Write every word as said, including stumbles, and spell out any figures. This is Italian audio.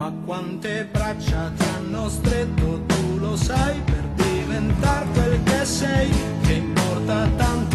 Ma quante braccia ti hanno stretto, tu lo sai, per diventare quel che sei, che importa tanto